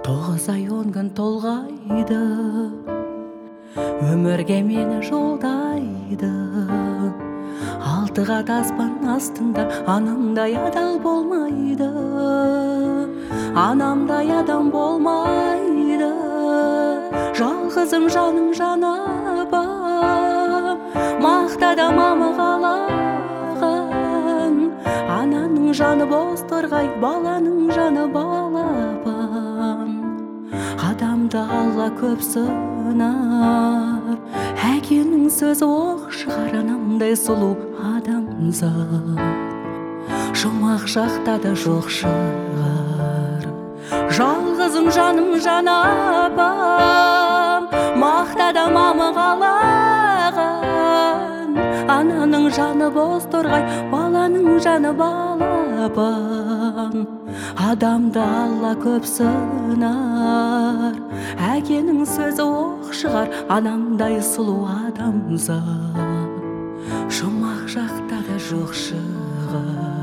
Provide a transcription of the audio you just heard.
9 ай 10 күн толғайды, өмірге мені жолдайды. 6 қат аспан астында анамдай адал болмайды, анамдай адам болмайды. Жалғызым жаным жанабам, мақтада мамы қалаған. Ананың жаны боз торғай, баланың жаны балапан. Адамды Алла көп сынар, әкенің сөзі оқ шығар. Анамдай сұлу адамзат жұмақ жақта да жоқ шығар. Жалғызым жаным жанабам, мақтада мамы қалаған. Ананың жаны боз торғай, баланың жаны балапан. Адамды Алла көп сынар, әкенің сөзі оқ шығар. Анамдай сұлу адамзат жұмақ жақта да жоқ шығар.